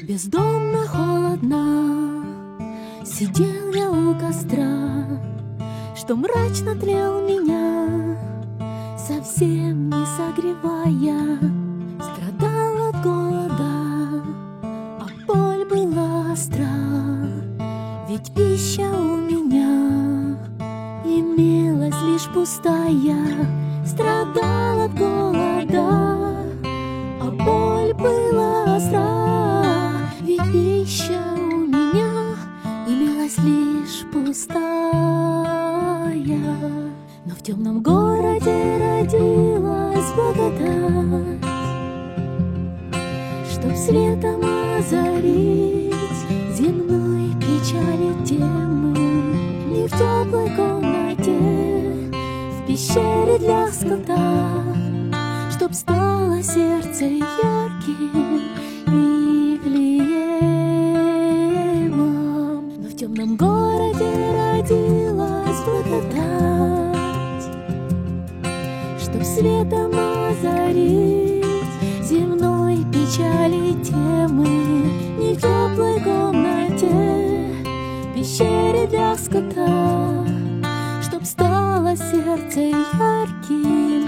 Бездомно холодно сидел я у костра, что мрачно тлел меня, совсем не согревая. Страдал от голода, а боль была остра, ведь пища у меня имелась лишь пустая. Страдал от голода, а боль была остра, ведь пища у меня имелась лишь пустая. Но в темном городе родилась благодать, чтоб светом озарить земной печали темы. Не в теплой комнате, в пещере для скота, чтоб стало сердце ярким Вифлеемом. Но в темном городе родилась благодать, чтоб светом озарить земной печали темы. Не в теплой комнате, в пещере для скота, чтоб стало сердце ярким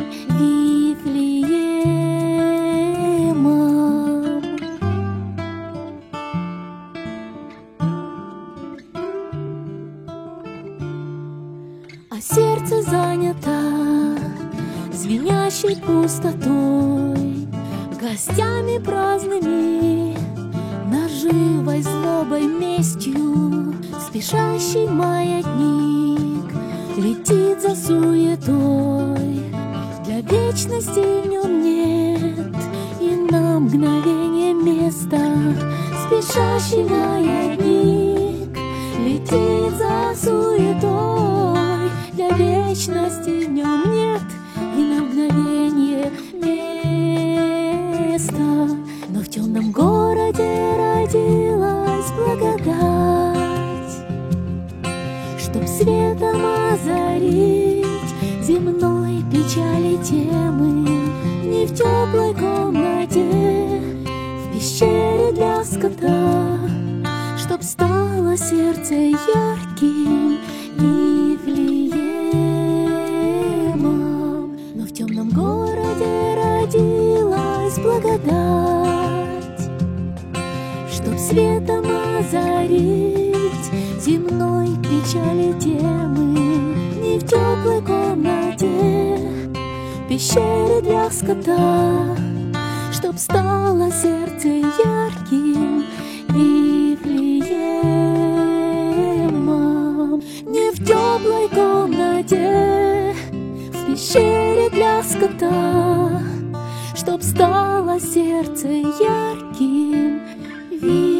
Вифлеемом. А сердце занято звенящей пустотой, гостями праздными, наживой, злобой, местью. Спешащий маятник летит за суетой, для вечности в нем нет и на мгновение места. Спешащий маятник летит за суетой, для вечности в нем нет и на мгновение места. Но в темном городе родилась благодать, чтоб светом озарить земной печали темы. Не в теплой комнате, в пещере для скота, чтоб стало сердце ярким Вифлеемом. Но в темном городе родилась благодать, чтоб светом озарить земной печали темы. Не в теплой комнате, в пещере для скота, чтоб стало сердце ярким Вифлеемом. Не в теплой комнате, в пещере для скота, чтоб стало сердце ярким